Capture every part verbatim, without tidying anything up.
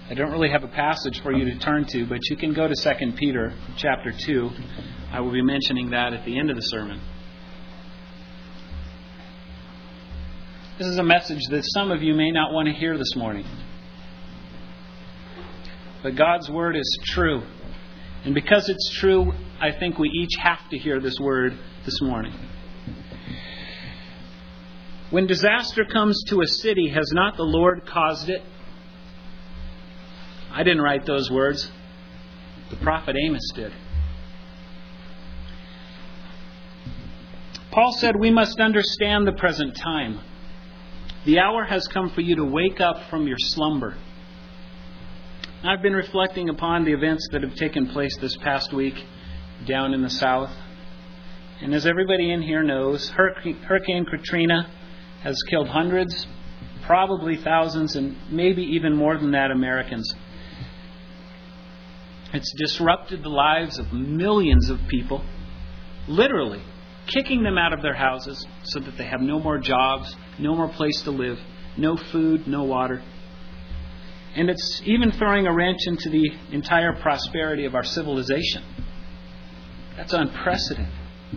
I don't really have a passage for you to turn to, but you can go to Second Peter chapter two. I will be mentioning that at the end of the sermon. This is a message that some of you may not want to hear this morning. But God's Word is true. And because it's true, I think we each have to hear this word this morning. When disaster comes to a city, has not the Lord caused it? I didn't write those words. The prophet Amos did. Paul said we must understand the present time. The hour has come for you to wake up from your slumber. I've been reflecting upon the events that have taken place this past week down in the south. And as everybody in here knows, Hurricane Katrina has killed hundreds, probably thousands, and maybe even more than that, Americans. It's disrupted the lives of millions of people, literally kicking them out of their houses so that they have no more jobs, no more place to live, no food, no water. And it's even throwing a wrench into the entire prosperity of our civilization. That's unprecedented.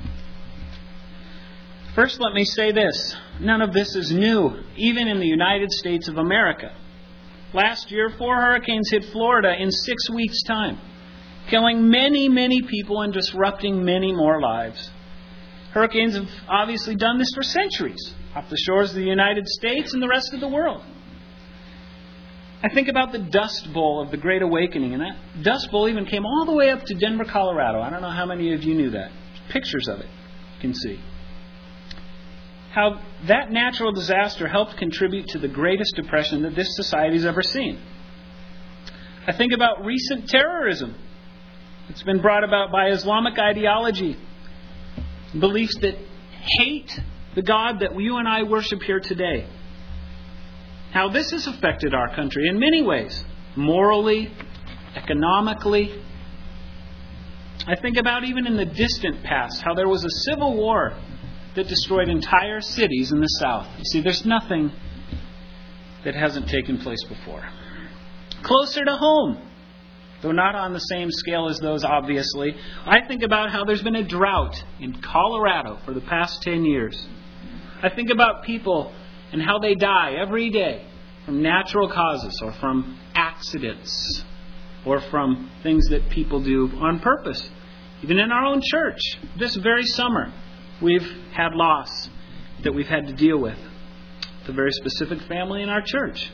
First, let me say this. None of this is new, even in the United States of America. Last year, four hurricanes hit Florida in six weeks' time, killing many, many people and disrupting many more lives. Hurricanes have obviously done this for centuries, off the shores of the United States and the rest of the world. I think about the Dust Bowl of the Great Awakening, and that Dust Bowl even came all the way up to Denver, Colorado. I don't know how many of you knew that. Pictures of it you can see. How that natural disaster helped contribute to the greatest depression that this society has ever seen. I think about recent terrorism. It's been brought about by Islamic ideology, beliefs that hate the God that you and I worship here today. How this has affected our country in many ways, morally, economically. I think about even in the distant past, how there was a civil war that destroyed entire cities in the South. You see, there's nothing that hasn't taken place before. Closer to home, though not on the same scale as those, obviously, I think about how there's been a drought in Colorado for the past ten years. I think about people and how they die every day from natural causes or from accidents or from things that people do on purpose. Even in our own church, this very summer, we've had loss that we've had to deal with. It's a very specific family in our church.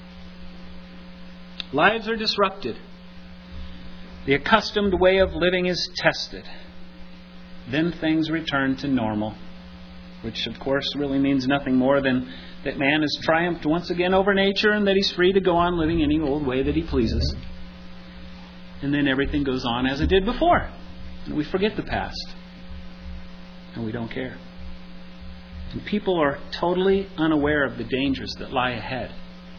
Lives are disrupted. The accustomed way of living is tested. Then things return to normal, which of course really means nothing more than that man has triumphed once again over nature and that he's free to go on living any old way that he pleases. And then everything goes on as it did before. And we forget the past. And we don't care. And people are totally unaware of the dangers that lie ahead.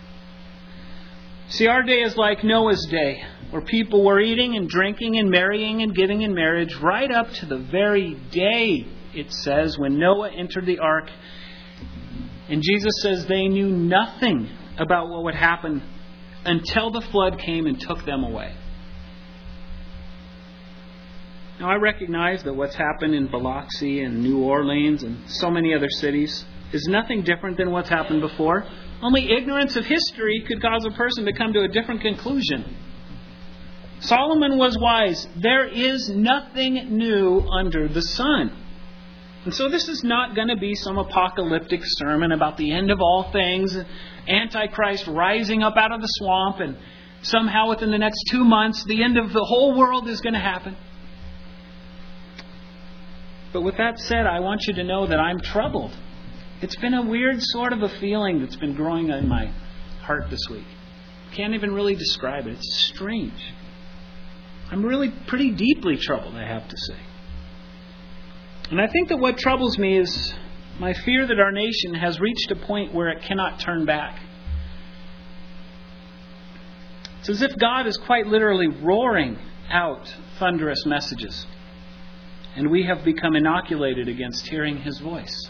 See, our day is like Noah's day, where people were eating and drinking and marrying and giving in marriage right up to the very day, it says, when Noah entered the ark. And Jesus says they knew nothing about what would happen until the flood came and took them away. Now, I recognize that what's happened in Biloxi and New Orleans and so many other cities is nothing different than what's happened before. Only ignorance of history could cause a person to come to a different conclusion. Solomon was wise. There is nothing new under the sun. And so this is not going to be some apocalyptic sermon about the end of all things, Antichrist rising up out of the swamp, and somehow within the next two months, the end of the whole world is going to happen. But with that said, I want you to know that I'm troubled. It's been a weird sort of a feeling that's been growing in my heart this week. Can't even really describe it. It's strange. I'm really pretty deeply troubled, I have to say. And I think that what troubles me is my fear that our nation has reached a point where it cannot turn back. It's as if God is quite literally roaring out thunderous messages. And we have become inoculated against hearing His voice.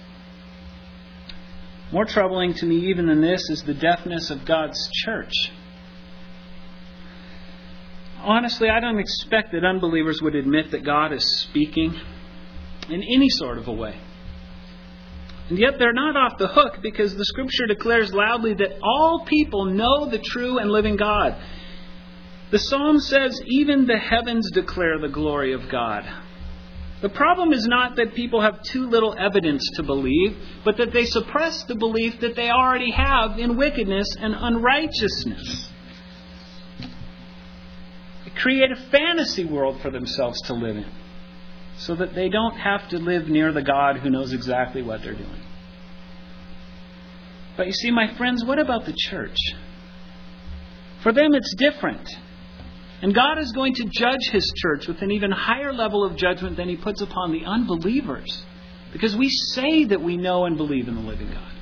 More troubling to me even than this is the deafness of God's church. Honestly, I don't expect that unbelievers would admit that God is speaking in any sort of a way. And yet they're not off the hook, because the Scripture declares loudly that all people know the true and living God. The Psalm says, even the heavens declare the glory of God. The problem is not that people have too little evidence to believe, but that they suppress the belief that they already have in wickedness and unrighteousness. They create a fantasy world for themselves to live in, so that they don't have to live near the God who knows exactly what they're doing. But you see, my friends, what about the church? For them it's different. And God is going to judge His church with an even higher level of judgment than He puts upon the unbelievers, because we say that we know and believe in the living God.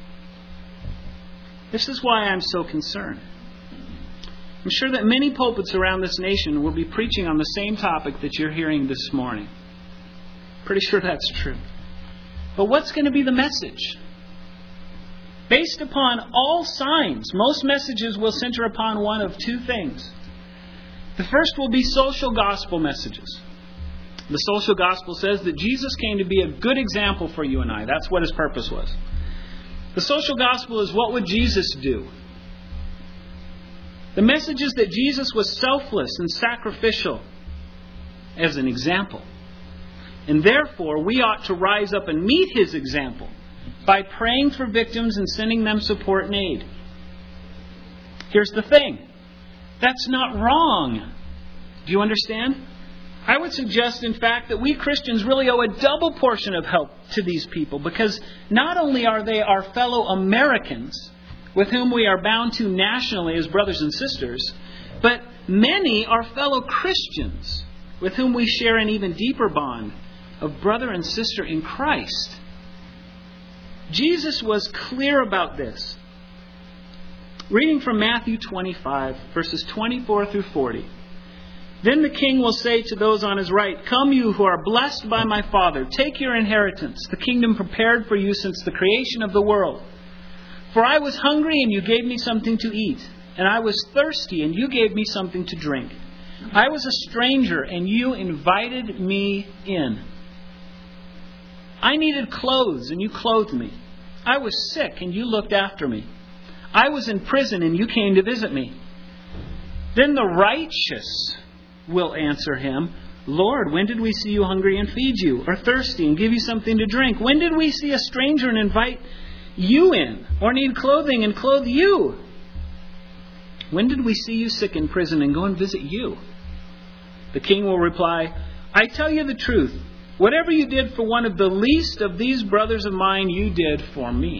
This is why I'm so concerned. I'm sure that many pulpits around this nation will be preaching on the same topic that you're hearing this morning. Pretty sure that's true. But what's going to be the message? Based upon all signs, most messages will center upon one of two things. The first will be social gospel messages. The social gospel says that Jesus came to be a good example for you and I. That's what His purpose was. The social gospel is, what would Jesus do? The message is that Jesus was selfless and sacrificial as an example. And therefore, we ought to rise up and meet His example by praying for victims and sending them support and aid. Here's the thing. That's not wrong. Do you understand? I would suggest, in fact, that we Christians really owe a double portion of help to these people, because not only are they our fellow Americans with whom we are bound to nationally as brothers and sisters, but many are fellow Christians with whom we share an even deeper bond of brother and sister in Christ. Jesus was clear about this. Reading from Matthew twenty-five, verses twenty-four through forty. Then the king will say to those on his right, "Come, you who are blessed by my Father, take your inheritance, the kingdom prepared for you since the creation of the world. For I was hungry, and you gave me something to eat. And I was thirsty, and you gave me something to drink. I was a stranger, and you invited me in. I needed clothes, and you clothed me. I was sick, and you looked after me. I was in prison, and you came to visit me." Then the righteous will answer him, "Lord, when did we see you hungry and feed you, or thirsty and give you something to drink? When did we see a stranger and invite you in, or need clothing and clothe you? When did we see you sick in prison and go and visit you?" The king will reply, "I tell you the truth. Whatever you did for one of the least of these brothers of mine, you did for me."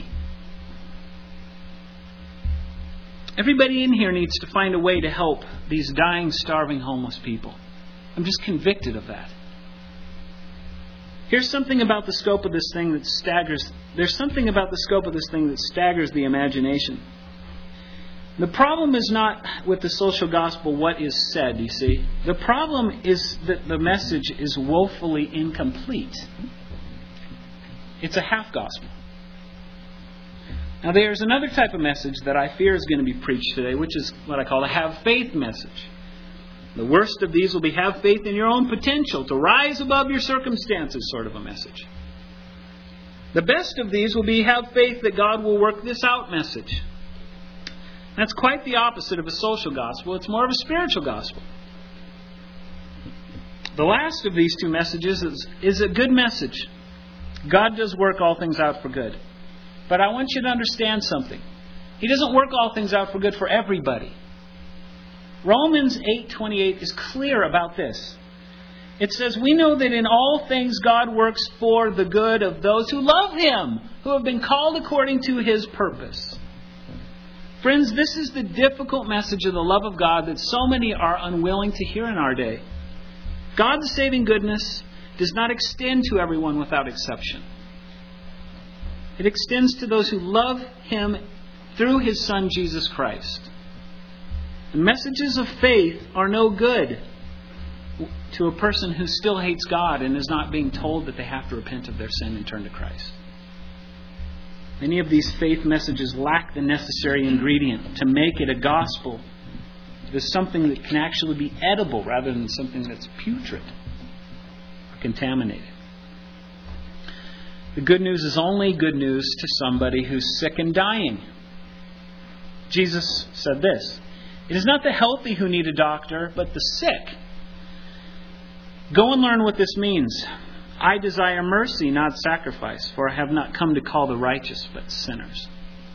Everybody in here needs to find a way to help these dying, starving, homeless people. I'm just convicted of that. Here's something about the scope of this thing that staggers. There's something about the scope of this thing that staggers the imagination. The problem is not with the social gospel what is said, you see. The problem is that the message is woefully incomplete. It's a half gospel. Now there's another type of message that I fear is going to be preached today, which is what I call the have faith message. The worst of these will be have faith in your own potential to rise above your circumstances sort of a message. The best of these will be have faith that God will work this out message. That's quite the opposite of a social gospel. It's more of a spiritual gospel. The last of these two messages is, is a good message. God does work all things out for good. But I want you to understand something. He doesn't work all things out for good for everybody. Romans eight twenty-eight is clear about this. It says, "We know that in all things God works for the good of those who love Him, who have been called according to His purpose." Friends, this is the difficult message of the love of God that so many are unwilling to hear in our day. God's saving goodness does not extend to everyone without exception. It extends to those who love Him through His Son, Jesus Christ. The messages of faith are no good to a person who still hates God and is not being told that they have to repent of their sin and turn to Christ. Many of these faith messages lack the necessary ingredient to make it a gospel There's something that can actually be edible rather than something that's putrid or contaminated. The good news is only good news to somebody who's sick and dying. Jesus said this, "It is not the healthy who need a doctor, but the sick. Go and learn what this means. I desire mercy, not sacrifice, for I have not come to call the righteous, but sinners."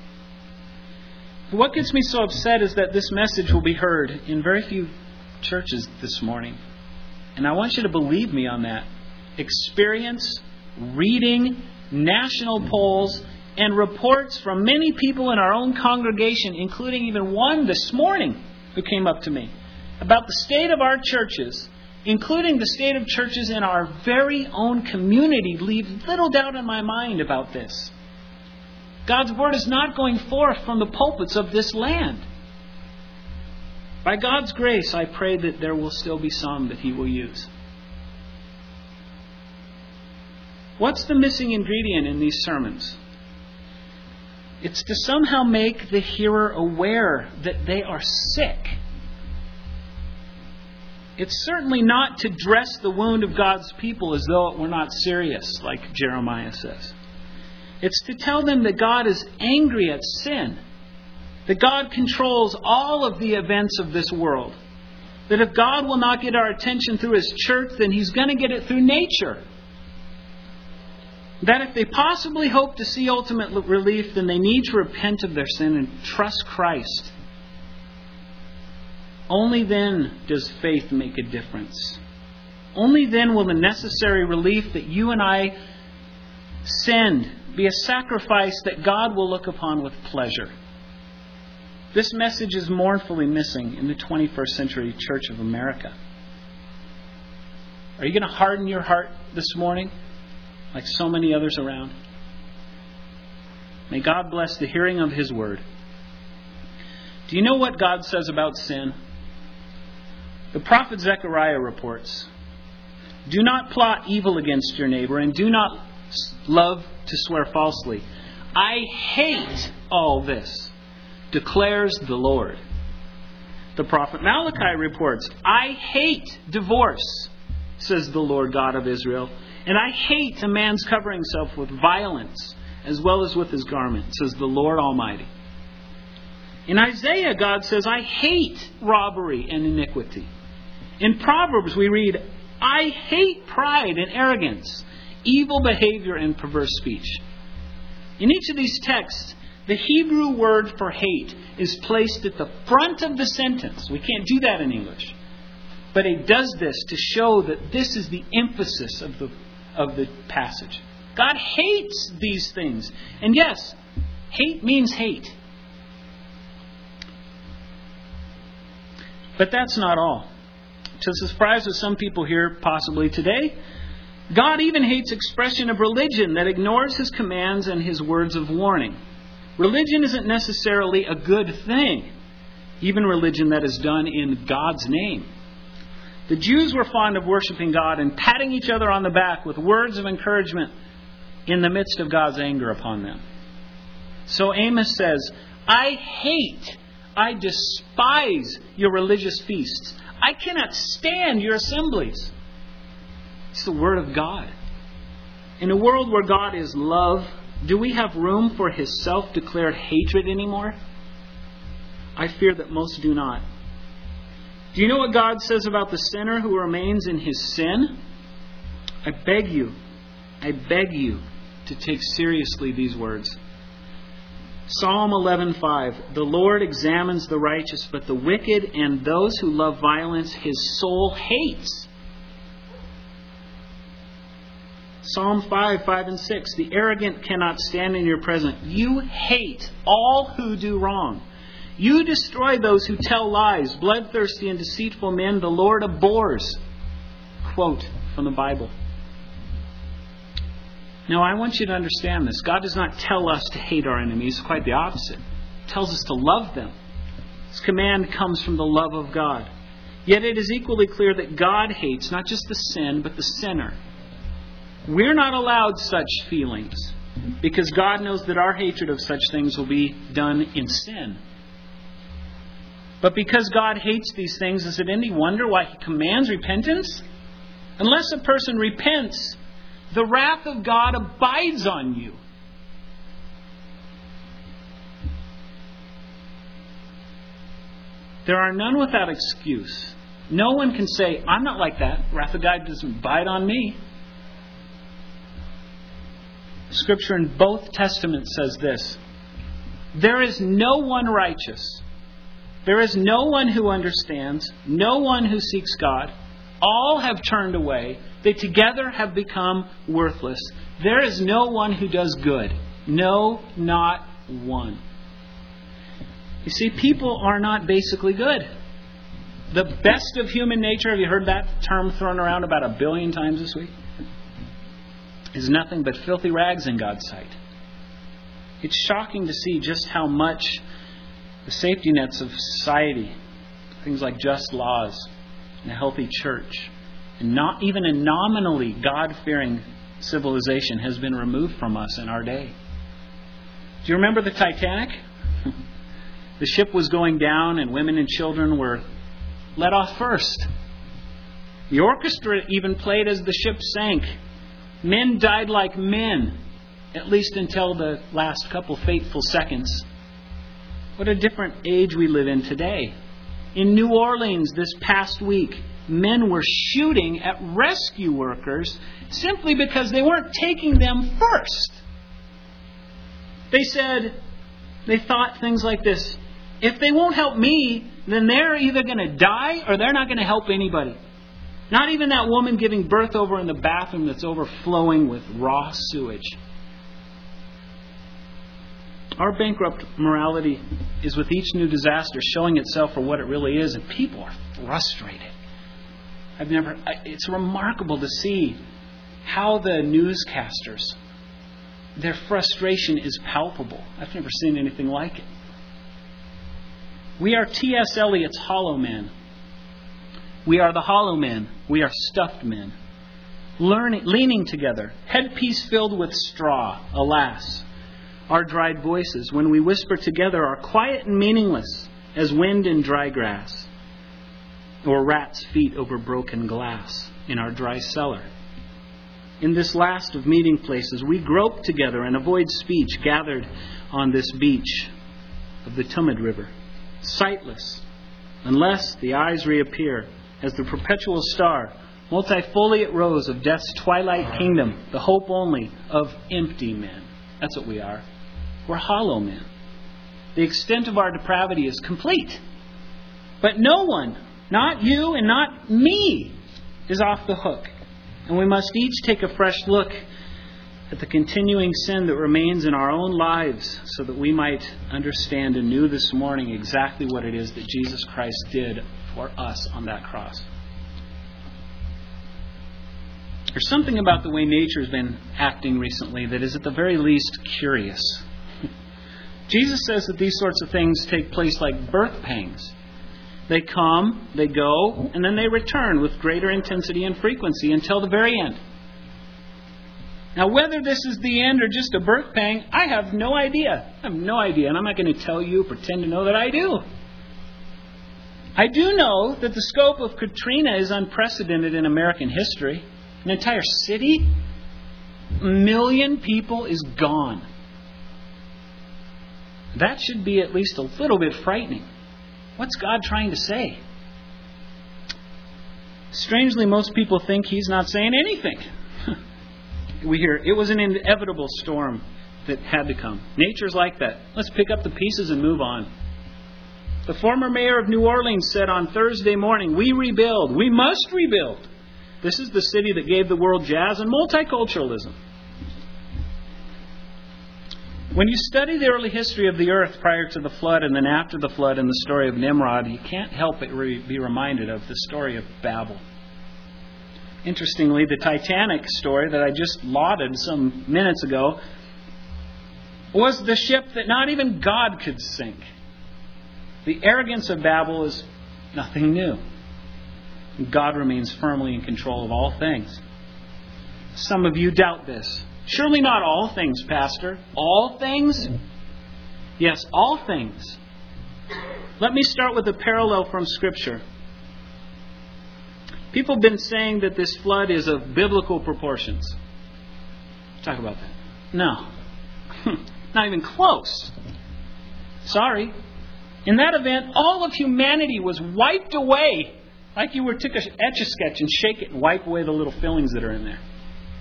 What gets me so upset is that this message will be heard in very few churches this morning. And I want you to believe me on that. Experience, reading, national polls, and reports from many people in our own congregation, including even one this morning who came up to me, about the state of our churches, including the state of churches in our very own community, leave little doubt in my mind about this. God's Word is not going forth from the pulpits of this land. By God's grace, I pray that there will still be some that He will use. What's the missing ingredient in these sermons? It's to somehow make the hearer aware that they are sick. It's certainly not to dress the wound of God's people as though it were not serious, like Jeremiah says. It's to tell them that God is angry at sin, that God controls all of the events of this world, that if God will not get our attention through His church, then He's going to get it through nature. That if they possibly hope to see ultimate relief, then they need to repent of their sin and trust Christ. Only then does faith make a difference. Only then will the necessary relief that you and I send be a sacrifice that God will look upon with pleasure. This message is mournfully missing in the twenty-first century Church of America. Are you going to harden your heart this morning, like so many others around? May God bless the hearing of His Word. Do you know what God says about sin? The prophet Zechariah reports, "Do not plot evil against your neighbor, and do not love to swear falsely. I hate all this, declares the Lord." The prophet Malachi reports, "I hate divorce, says the Lord God of Israel, and I hate a man's covering himself with violence as well as with his garment, says the Lord Almighty." In Isaiah, God says, "I hate robbery and iniquity." In Proverbs, we read, "I hate pride and arrogance, evil behavior and perverse speech." In each of these texts, the Hebrew word for hate is placed at the front of the sentence. We can't do that in English. But it does this to show that this is the emphasis of the, of the passage. God hates these things. And yes, hate means hate. But that's not all. To the surprise of some people here, possibly today, God even hates expression of religion that ignores His commands and His words of warning. Religion isn't necessarily a good thing, even religion that is done in God's name. The Jews were fond of worshiping God and patting each other on the back with words of encouragement in the midst of God's anger upon them. So Amos says, "I hate, I despise your religious feasts. I cannot stand your assemblies." It's the Word of God. In a world where God is love, do we have room for His self-declared hatred anymore? I fear that most do not. Do you know what God says about the sinner who remains in his sin? I beg you, I beg you to take seriously these words. Psalm eleven five, "The Lord examines the righteous, but the wicked and those who love violence His soul hates." Psalm five, five and six, "The arrogant cannot stand in your presence. You hate all who do wrong. You destroy those who tell lies. Bloodthirsty and deceitful men the Lord abhors." Quote from the Bible. Now, I want you to understand this. God does not tell us to hate our enemies. Quite the opposite. He tells us to love them. This command comes from the love of God. Yet it is equally clear that God hates not just the sin, but the sinner. We're not allowed such feelings because God knows that our hatred of such things will be done in sin. But because God hates these things, is it any wonder why He commands repentance? Unless a person repents, the wrath of God abides on you. There are none without excuse. No one can say, I'm not like that. Wrath of God doesn't abide on me. Scripture in both Testaments says this: there is no one righteous. There is no one who understands. No one who seeks God. All have turned away. They together have become worthless. There is no one who does good. No, not one. You see, people are not basically good. The best of human nature, have you heard that term thrown around about a billion times this week? Is nothing but filthy rags in God's sight. It's shocking to see just how much the safety nets of society, things like just laws and a healthy church, and not even a nominally God-fearing civilization, has been removed from us in our day. Do you remember the Titanic? The ship was going down and women and children were let off first. The orchestra even played as the ship sank. Men died like men, at least until the last couple fateful seconds. What a different age we live in today. In New Orleans this past week, men were shooting at rescue workers simply because they weren't taking them first. They said, they thought things like this: if they won't help me, then they're either going to die or they're not going to help anybody. Not even that woman giving birth over in the bathroom that's overflowing with raw sewage. Our bankrupt morality is with each new disaster showing itself for what it really is, and people are frustrated. I've never. It's remarkable to see how the newscasters, their frustration is palpable. I've never seen anything like it. We are T S Eliot's hollow men. We are the hollow men. We are stuffed men. Learning, leaning together, headpiece filled with straw, alas. Our dried voices, when we whisper together, are quiet and meaningless as wind in dry grass, or rats' feet over broken glass in our dry cellar. In this last of meeting places, we grope together and avoid speech gathered on this beach of the Tumid River, sightless, unless the eyes reappear as the perpetual star, multifoliate rose of death's twilight kingdom, the hope only of empty men. That's what we are. We're hollow men. The extent of our depravity is complete. But no one, not you and not me, is off the hook. And we must each take a fresh look at the continuing sin that remains in our own lives so that we might understand anew this morning exactly what it is that Jesus Christ did for us on that cross. There's something about the way nature's been acting recently that is at the very least curious. Jesus says that these sorts of things take place like birth pangs. They come, they go, and then they return with greater intensity and frequency until the very end. Now, whether this is the end or just a birth pang, I have no idea. I have no idea, and I'm not going to tell you, pretend to know that I do. I do know that the scope of Katrina is unprecedented in American history. An entire city, a million people is gone. That should be at least a little bit frightening. What's God trying to say? Strangely, most people think He's not saying anything. We hear it was an inevitable storm that had to come. Nature's like that. Let's pick up the pieces and move on. The former mayor of New Orleans said on Thursday morning, "We rebuild. We must rebuild." This is the city that gave the world jazz and multiculturalism. When you study the early history of the earth prior to the flood and then after the flood and the story of Nimrod, you can't help but re- be reminded of the story of Babel. Interestingly, the Titanic story that I just lauded some minutes ago was the ship that not even God could sink. The arrogance of Babel is nothing new. God remains firmly in control of all things. Some of you doubt this. Surely not all things, Pastor. All things? Yes, all things. Let me start with a parallel from Scripture. People have been saying that this flood is of biblical proportions. Talk about that. No. Not even close. Sorry. In that event, all of humanity was wiped away. Like you were took a Etch-a-Sketch and shake it and wipe away the little fillings that are in there.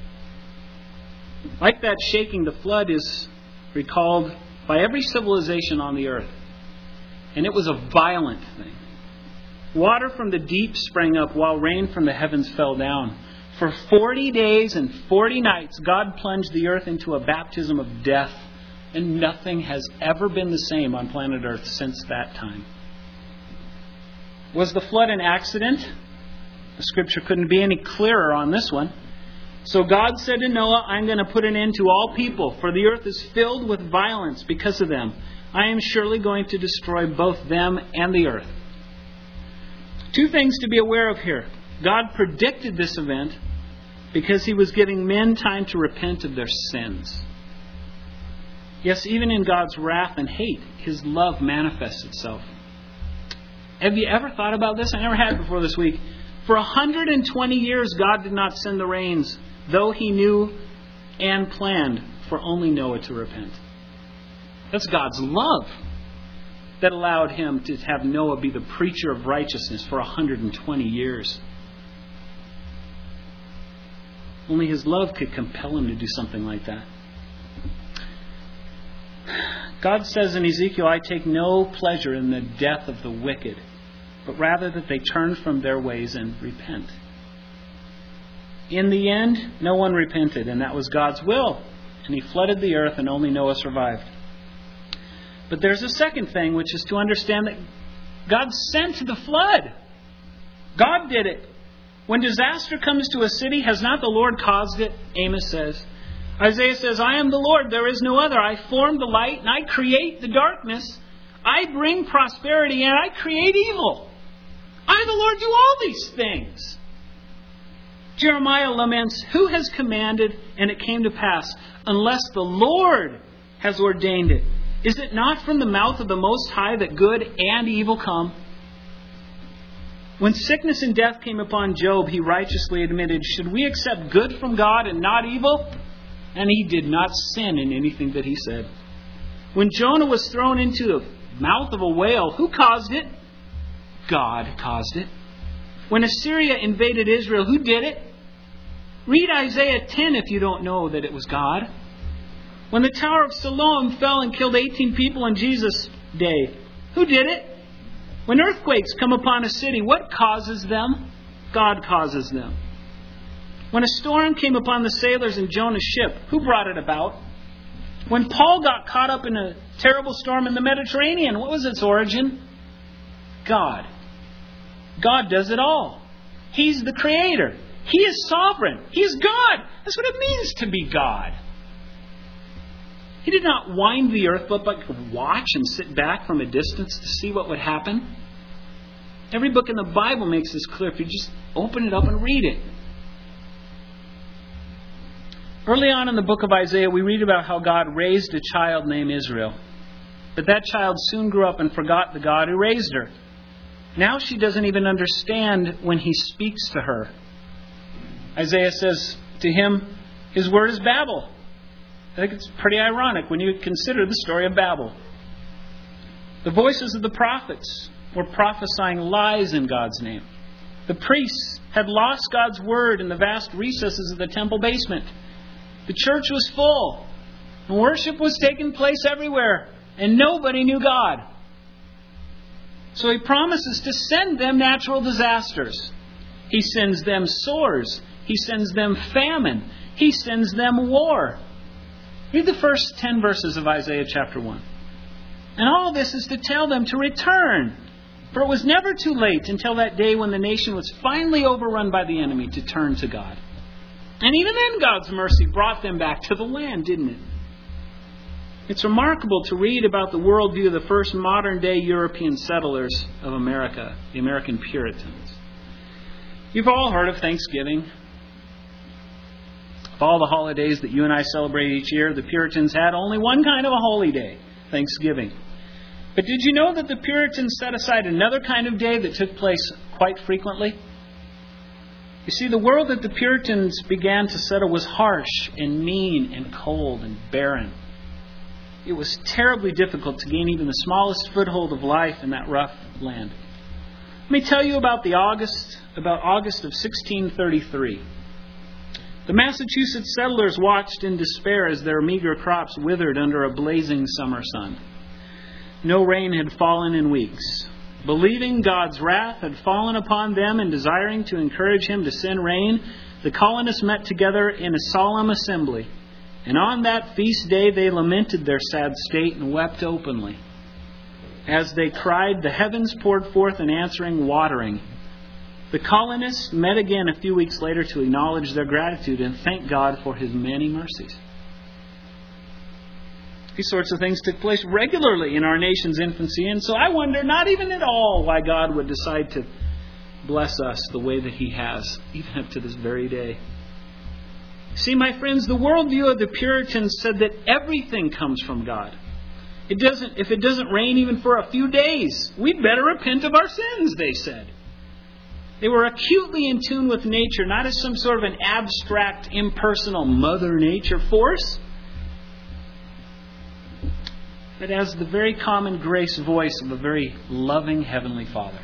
Like that shaking, the flood is recalled by every civilization on the earth. And it was a violent thing. Water from the deep sprang up while rain from the heavens fell down. For forty days and forty nights, God plunged the earth into a baptism of death. And nothing has ever been the same on planet Earth since that time. Was the flood an accident? The Scripture couldn't be any clearer on this one. So God said to Noah, I'm going to put an end to all people, for the earth is filled with violence because of them. I am surely going to destroy both them and the earth. Two things to be aware of here. God predicted this event because He was giving men time to repent of their sins. Yes, even in God's wrath and hate, His love manifests itself. Have you ever thought about this? I never had before this week. For one hundred twenty years, God did not send the rains, though He knew and planned for only Noah to repent. That's God's love that allowed Him to have Noah be the preacher of righteousness for one hundred twenty years. Only His love could compel Him to do something like that. God says in Ezekiel, I take no pleasure in the death of the wicked, but rather that they turn from their ways and repent. In the end, no one repented, and that was God's will. And He flooded the earth, and only Noah survived. But there's a second thing, which is to understand that God sent the flood. God did it. When disaster comes to a city, has not the Lord caused it? Amos says. Isaiah says, I am the Lord, there is no other. I form the light and I create the darkness. I bring prosperity and I create evil. I, the Lord, do all these things. Jeremiah laments, who has commanded and it came to pass, unless the Lord has ordained it? Is it not from the mouth of the Most High that good and evil come? When sickness and death came upon Job, he righteously admitted, should we accept good from God and not evil? And he did not sin in anything that he said. When Jonah was thrown into the mouth of a whale, who caused it? God caused it. When Assyria invaded Israel, who did it? Read Isaiah ten if you don't know that it was God. When the Tower of Siloam fell and killed eighteen people in Jesus' day, who did it? When earthquakes come upon a city, what causes them? God causes them. When a storm came upon the sailors in Jonah's ship, who brought it about? When Paul got caught up in a terrible storm in the Mediterranean, what was its origin? God. God does it all. He's the Creator. He is sovereign. He is God. That's what it means to be God. He did not wind the earth but like watch and sit back from a distance to see what would happen. Every book in the Bible makes this clear if you just open it up and read it. Early on in the book of Isaiah, we read about how God raised a child named Israel. But that child soon grew up and forgot the God who raised her. Now she doesn't even understand when He speaks to her. Isaiah says to him, his word is Babel. I think it's pretty ironic when you consider the story of Babel. The voices of the prophets were prophesying lies in God's name. The priests had lost God's word in the vast recesses of the temple basement. The church was full. And worship was taking place everywhere. And nobody knew God. So He promises to send them natural disasters. He sends them sores. He sends them famine. He sends them war. Read the first ten verses of Isaiah chapter one. And all this is to tell them to return. For it was never too late until that day when the nation was finally overrun by the enemy to turn to God. And even then God's mercy brought them back to the land, didn't it? It's remarkable to read about the worldview of the first modern day European settlers of America, the American Puritans. You've all heard of Thanksgiving. Of all the holidays that you and I celebrate each year, the Puritans had only one kind of a holy day, Thanksgiving. But did you know that the Puritans set aside another kind of day that took place quite frequently? You see, the world that the Puritans began to settle was harsh and mean and cold and barren. It was terribly difficult to gain even the smallest foothold of life in that rough land. Let me tell you about the August, about August of sixteen thirty-three. The Massachusetts settlers watched in despair as their meager crops withered under a blazing summer sun. No rain had fallen in weeks. Believing God's wrath had fallen upon them and desiring to encourage Him to send rain, the colonists met together in a solemn assembly. And on that feast day they lamented their sad state and wept openly. As they cried, the heavens poured forth an answering watering. The colonists met again a few weeks later to acknowledge their gratitude and thank God for His many mercies. These sorts of things took place regularly in our nation's infancy, and so I wonder not even at all why God would decide to bless us the way that He has, even up to this very day. See, my friends, the worldview of the Puritans said that everything comes from God. It doesn't, if it doesn't rain even for a few days, we'd better repent of our sins, they said. They were acutely in tune with nature, not as some sort of an abstract, impersonal Mother Nature force, but as the very common grace voice of a very loving Heavenly Father.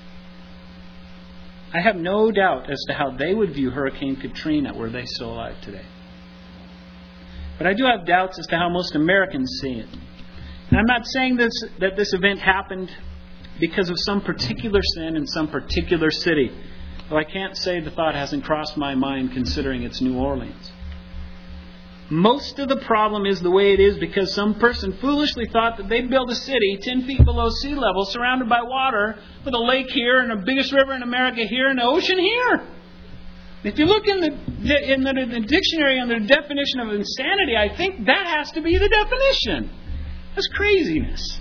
I have no doubt as to how they would view Hurricane Katrina were they still alive today. But I do have doubts as to how most Americans see it. And I'm not saying this, that this event happened because of some particular sin in some particular city, though I can't say the thought hasn't crossed my mind considering it's New Orleans. Most of the problem is the way it is because some person foolishly thought that they'd build a city ten feet below sea level surrounded by water with a lake here and the biggest river in America here and the ocean here. If you look in the, in the, in the dictionary under the definition of insanity, I think that has to be the definition. That's craziness.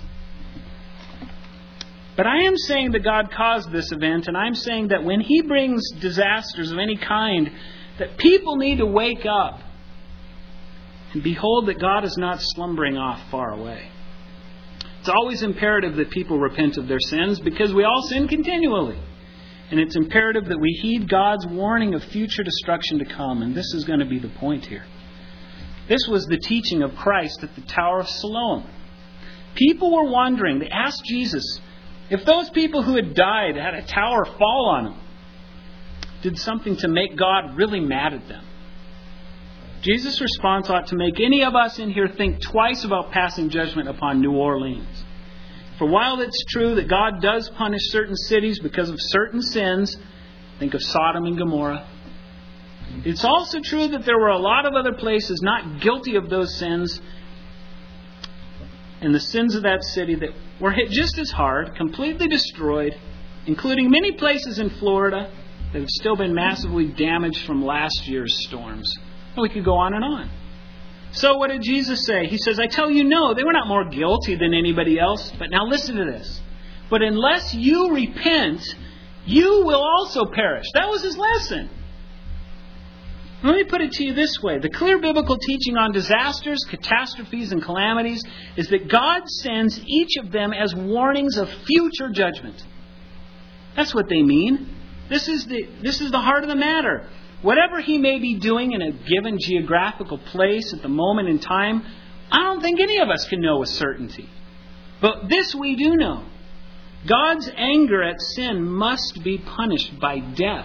But I am saying that God caused this event, and I'm saying that when He brings disasters of any kind, that people need to wake up and behold that God is not slumbering off far away. It's always imperative that people repent of their sins because we all sin continually. And it's imperative that we heed God's warning of future destruction to come. And this is going to be the point here. This was the teaching of Christ at the Tower of Siloam. People were wondering. They asked Jesus if those people who had died had a tower fall on them, did something to make God really mad at them. Jesus' response ought to make any of us in here think twice about passing judgment upon New Orleans. For while it's true that God does punish certain cities because of certain sins, think of Sodom and Gomorrah, it's also true that there were a lot of other places not guilty of those sins and the sins of that city that were hit just as hard, completely destroyed, including many places in Florida that have still been massively damaged from last year's storms. And we could go on and on. So what did Jesus say? He says, I tell you, no, they were not more guilty than anybody else. But now listen to this. But unless you repent, you will also perish. That was His lesson. Let me put it to you this way. The clear biblical teaching on disasters, catastrophes, and calamities is that God sends each of them as warnings of future judgment. That's what they mean. This is the, this is the heart of the matter. Whatever He may be doing in a given geographical place at the moment in time, I don't think any of us can know with certainty. But this we do know. God's anger at sin must be punished by death.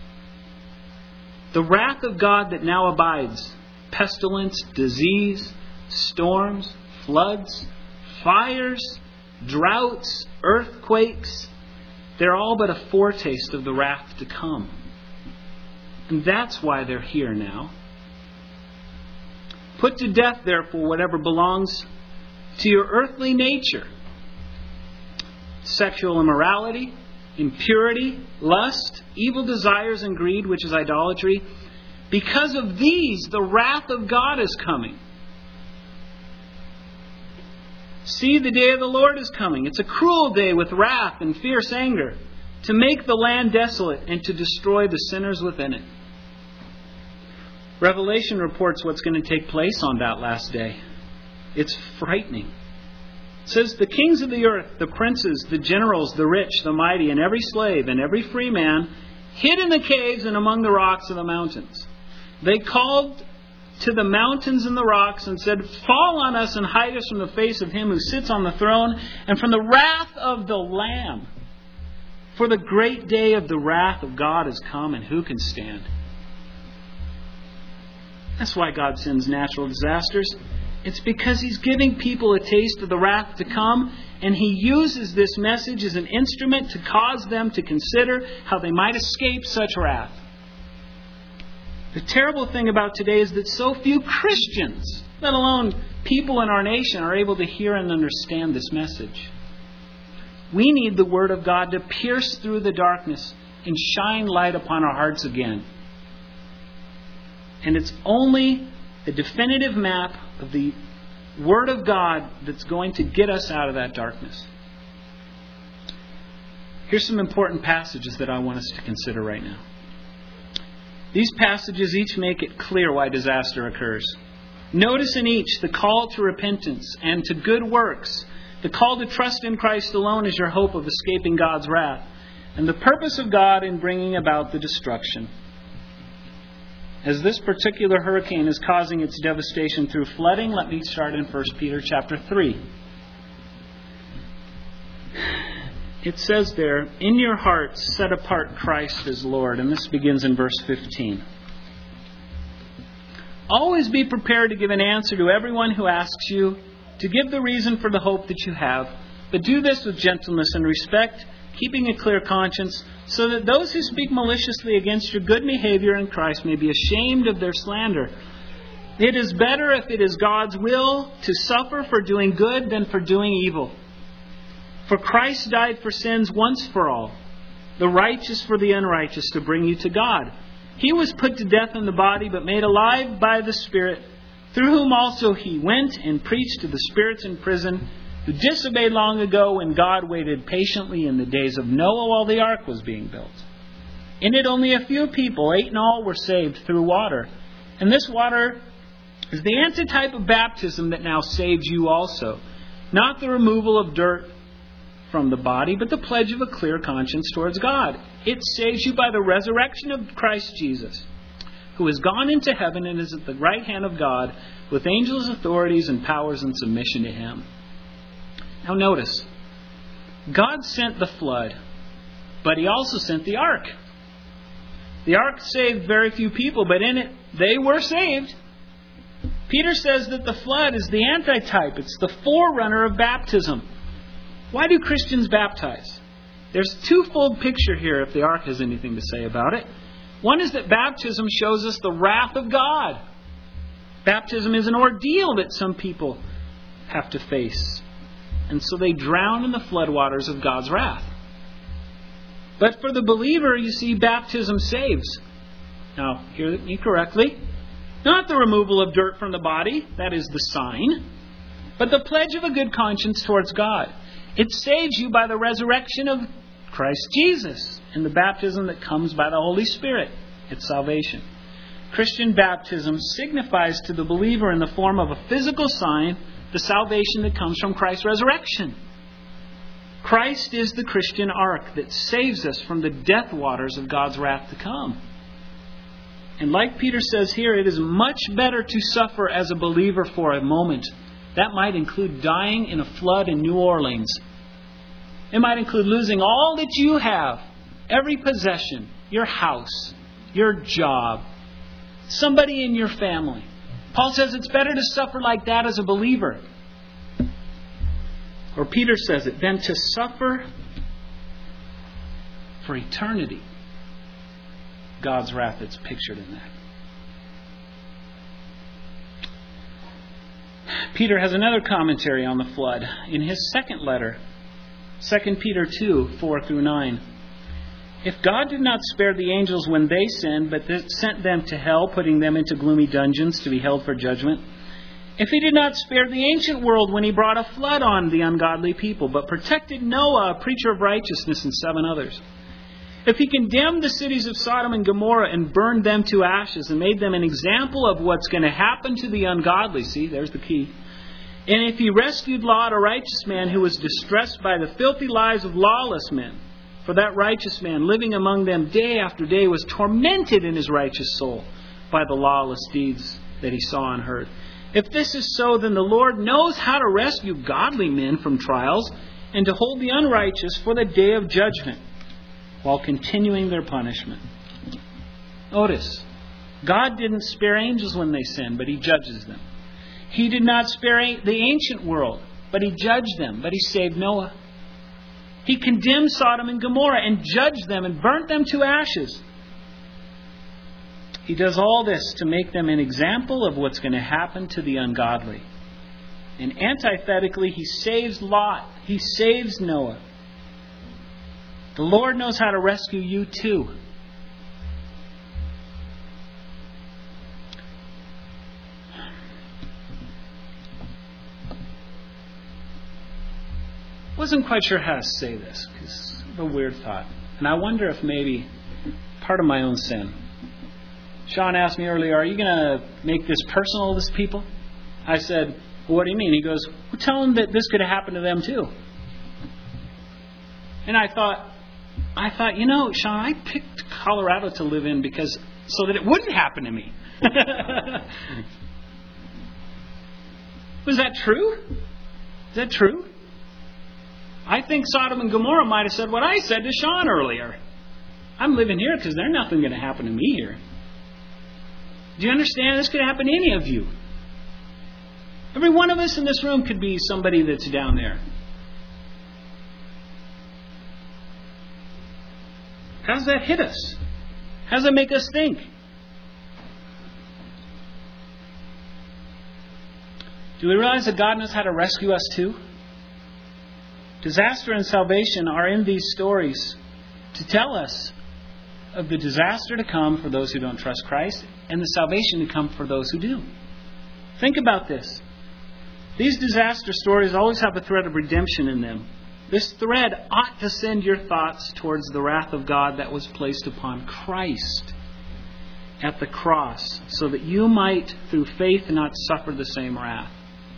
The wrath of God that now abides, pestilence, disease, storms, floods, fires, droughts, earthquakes, they're all but a foretaste of the wrath to come. And that's why they're here now. Put to death, therefore, whatever belongs to your earthly nature. Sexual immorality, impurity, lust, evil desires, and greed, which is idolatry. Because of these, the wrath of God is coming. See, the day of the Lord is coming. It's a cruel day with wrath and fierce anger, to make the land desolate and to destroy the sinners within it. Revelation reports what's going to take place on that last day. It's frightening. It says, the kings of the earth, the princes, the generals, the rich, the mighty, and every slave and every free man hid in the caves and among the rocks of the mountains. They called to the mountains and the rocks and said, fall on us and hide us from the face of him who sits on the throne and from the wrath of the Lamb. For the great day of the wrath of God has come, and who can stand? That's why God sends natural disasters. It's because He's giving people a taste of the wrath to come, and He uses this message as an instrument to cause them to consider how they might escape such wrath. The terrible thing about today is that so few Christians, let alone people in our nation, are able to hear and understand this message. We need the Word of God to pierce through the darkness and shine light upon our hearts again. And it's only a definitive map of the Word of God that's going to get us out of that darkness. Here's some important passages that I want us to consider right now. These passages each make it clear why disaster occurs. Notice in each the call to repentance and to good works, the call to trust in Christ alone as your hope of escaping God's wrath, and the purpose of God in bringing about the destruction. As this particular hurricane is causing its devastation through flooding, let me start in First Peter chapter three. It says there, in your hearts set apart Christ as Lord. And this begins in verse fifteen. Always be prepared to give an answer to everyone who asks you, to give the reason for the hope that you have. But do this with gentleness and respect, keeping a clear conscience, so that those who speak maliciously against your good behavior in Christ may be ashamed of their slander. It is better, if it is God's will, to suffer for doing good than for doing evil. For Christ died for sins once for all, the righteous for the unrighteous, to bring you to God. He was put to death in the body, but made alive by the Spirit, through whom also He went and preached to the spirits in prison, who disobeyed long ago when God waited patiently in the days of Noah while the ark was being built. In it only a few people, eight in all, were saved through water. And this water is the antitype of baptism that now saves you also. Not the removal of dirt from the body, but the pledge of a clear conscience towards God. It saves you by the resurrection of Christ Jesus, who has gone into heaven and is at the right hand of God, with angels, authorities, and powers in submission to Him. Now notice, God sent the flood, but He also sent the ark. The ark saved very few people, but in it they were saved. Peter says that the flood is the antitype. It's the forerunner of baptism. Why do Christians baptize? There's a twofold picture here, if the ark has anything to say about it. One is that baptism shows us the wrath of God. Baptism is an ordeal that some people have to face. And so they drown in the floodwaters of God's wrath. But for the believer, you see, baptism saves. Now, hear me correctly. Not the removal of dirt from the body, that is the sign, but the pledge of a good conscience towards God. It saves you by the resurrection of Christ Jesus and the baptism that comes by the Holy Spirit. It's salvation. Christian baptism signifies to the believer in the form of a physical sign the salvation that comes from Christ's resurrection. Christ is the Christian ark that saves us from the death waters of God's wrath to come. And like Peter says here, it is much better to suffer as a believer for a moment. That might include dying in a flood in New Orleans. It might include losing all that you have, every possession, your house, your job, somebody in your family. Paul says it's better to suffer like that as a believer. Or Peter says it, than to suffer for eternity. God's wrath that's pictured in that. Peter has another commentary on the flood in his second letter, Second Peter two, four through nine. If God did not spare the angels when they sinned, but sent them to hell, putting them into gloomy dungeons to be held for judgment, if He did not spare the ancient world when He brought a flood on the ungodly people, but protected Noah, a preacher of righteousness, and seven others, if He condemned the cities of Sodom and Gomorrah and burned them to ashes and made them an example of what's going to happen to the ungodly, see, there's the key. And if He rescued Lot, a righteous man who was distressed by the filthy lives of lawless men, for that righteous man living among them day after day was tormented in his righteous soul by the lawless deeds that he saw and heard. If this is so, then the Lord knows how to rescue godly men from trials and to hold the unrighteous for the day of judgment while continuing their punishment. Notice, God didn't spare angels when they sinned, but He judges them. He did not spare the ancient world, but He judged them, but He saved Noah. He condemned Sodom and Gomorrah and judged them and burnt them to ashes. He does all this to make them an example of what's going to happen to the ungodly. And antithetically, He saves Lot. He saves Noah. The Lord knows how to rescue you too. Wasn't quite sure how to say this because of a weird thought. And I wonder if maybe part of my own sin. Sean asked me earlier, are you going to make this personal to this people? I said, well, what do you mean? He goes, well, tell them that this could have happened to them too. And I thought, I thought, you know, Sean, I picked Colorado to live in because so that it wouldn't happen to me. Was that true? Is that true? I think Sodom and Gomorrah might have said what I said to Sean earlier. I'm living here because there's nothing going to happen to me here. Do you understand? This could happen to any of you. Every one of us in this room could be somebody that's down there. How does that hit us? How does that make us think? Do we realize that God knows how to rescue us too? Disaster and salvation are in these stories to tell us of the disaster to come for those who don't trust Christ and the salvation to come for those who do. Think about this. These disaster stories always have a thread of redemption in them. This thread ought to send your thoughts towards the wrath of God that was placed upon Christ at the cross, so that you might, through faith, not suffer the same wrath.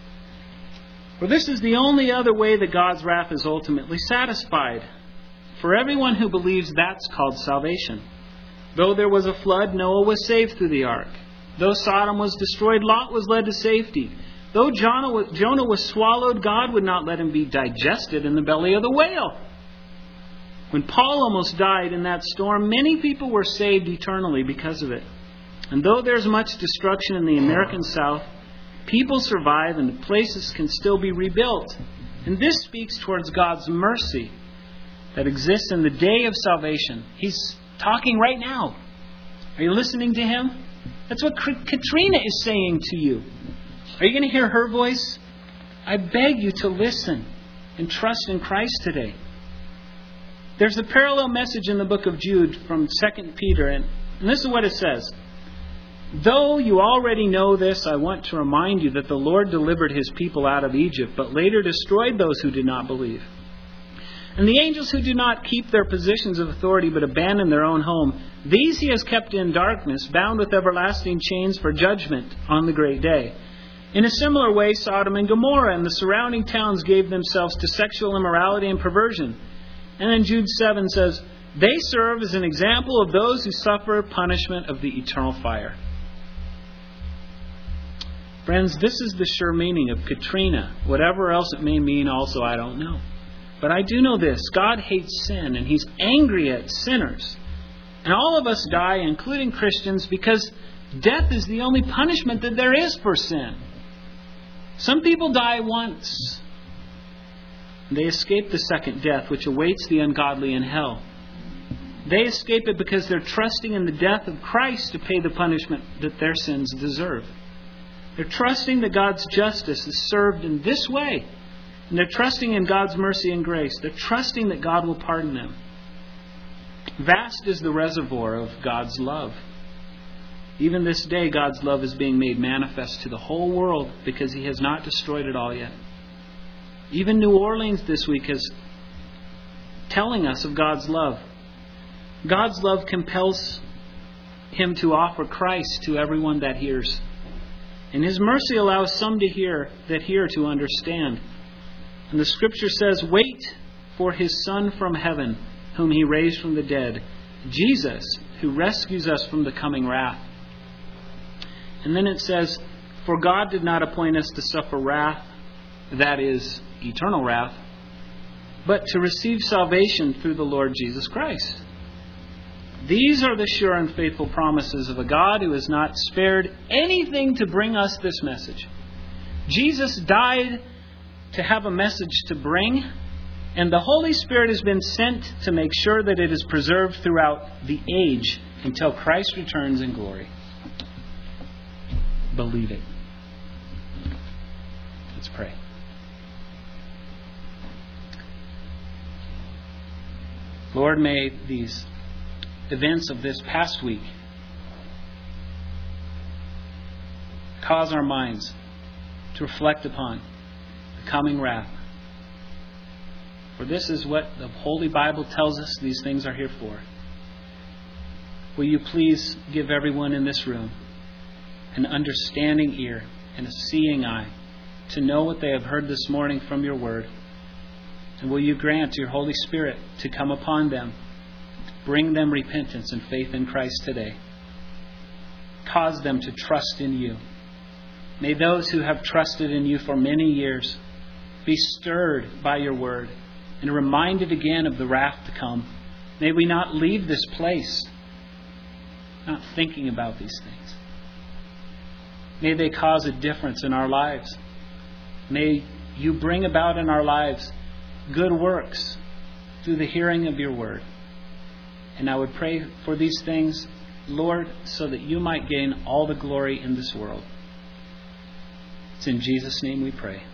For this is the only other way that God's wrath is ultimately satisfied. For everyone who believes, that's called salvation. Though there was a flood, Noah was saved through the ark. Though Sodom was destroyed, Lot was led to safety. Though Jonah was, Jonah was swallowed, God would not let him be digested in the belly of the whale. When Paul almost died in that storm, many people were saved eternally because of it. And though there's much destruction in the American South, people survive and the places can still be rebuilt. And this speaks towards God's mercy that exists in the day of salvation. He's talking right now. Are you listening to Him? That's what Katrina is saying to you. Are you going to hear her voice? I beg you to listen and trust in Christ today. There's a parallel message in the book of Jude from Second Peter, and, and this is what it says. Though you already know this, I want to remind you that the Lord delivered His people out of Egypt, but later destroyed those who did not believe. And the angels who do not keep their positions of authority but abandon their own home, these He has kept in darkness, bound with everlasting chains for judgment on the great day. In a similar way, Sodom and Gomorrah and the surrounding towns gave themselves to sexual immorality and perversion. And then Jude seven says, they serve as an example of those who suffer punishment of the eternal fire. Friends, this is the sure meaning of Katrina. Whatever else it may mean also, I don't know. But I do know this. God hates sin, and He's angry at sinners. And all of us die, including Christians, because death is the only punishment that there is for sin. Some people die once. They escape the second death, which awaits the ungodly in hell. They escape it because they're trusting in the death of Christ to pay the punishment that their sins deserve. They're trusting that God's justice is served in this way. And they're trusting in God's mercy and grace. They're trusting that God will pardon them. Vast is the reservoir of God's love. Even this day, God's love is being made manifest to the whole world because He has not destroyed it all yet. Even New Orleans this week is telling us of God's love. God's love compels Him to offer Christ to everyone that hears. And His mercy allows some to hear that hear to understand. And the Scripture says, wait for His Son from heaven, whom He raised from the dead, Jesus, who rescues us from the coming wrath. And then it says, for God did not appoint us to suffer wrath, that is, eternal wrath, but to receive salvation through the Lord Jesus Christ. These are the sure and faithful promises of a God who has not spared anything to bring us this message. Jesus died to have a message to bring, and the Holy Spirit has been sent to make sure that it is preserved throughout the age until Christ returns in glory. Believe it. Let's pray. Lord, may these events of this past week cause our minds to reflect upon the coming wrath. For this is what the Holy Bible tells us these things are here for. Will you please give everyone in this room an understanding ear and a seeing eye to know what they have heard this morning from your word? And will you grant your Holy Spirit to come upon them, bring them repentance and faith in Christ today. Cause them to trust in you. May those who have trusted in you for many years be stirred by your word and reminded again of the wrath to come. May we not leave this place not thinking about these things. May they cause a difference in our lives. May you bring about in our lives good works through the hearing of your word. And I would pray for these things, Lord, so that you might gain all the glory in this world. It's in Jesus' name we pray.